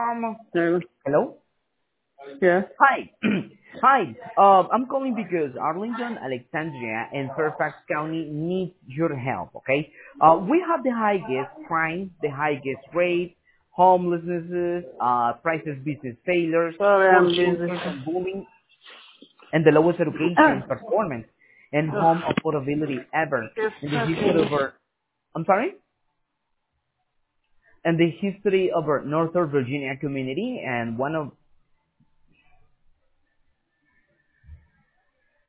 Yeah. Hello? Yeah. Hi. Hi. I'm calling because Arlington, Alexandria, and Fairfax County needs your help, okay? We have the highest crime, the highest rate, homelessnesses, prices business failures, Sorry, I'm busy. foreclosures and bullying, and the lowest education performance and home affordability ever It's in the history okay. of our, I'm sorry? In the history of our Northern Virginia community, and one of